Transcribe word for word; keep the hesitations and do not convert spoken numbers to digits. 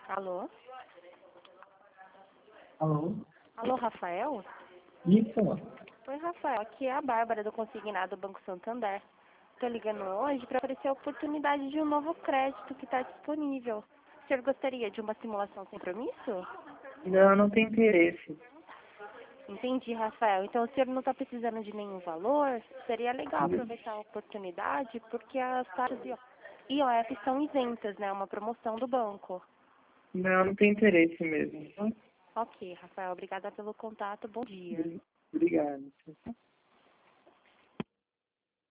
Alô? Alô? Alô, Rafael? Isso? Oi, Rafael. Aqui é a Bárbara do Consignado do Banco Santander. Estou ligando hoje para oferecer a oportunidade de um novo crédito que está disponível. O senhor gostaria de uma simulação sem compromisso? Não, não tem interesse. Entendi, Rafael. Então o senhor não está precisando de nenhum valor? Seria legal aproveitar a oportunidade porque as taxas I O F são isentas, né? Uma promoção do banco. Não, não tem interesse mesmo. Ok, Rafael. Obrigada pelo contato. Bom dia. Obrigado.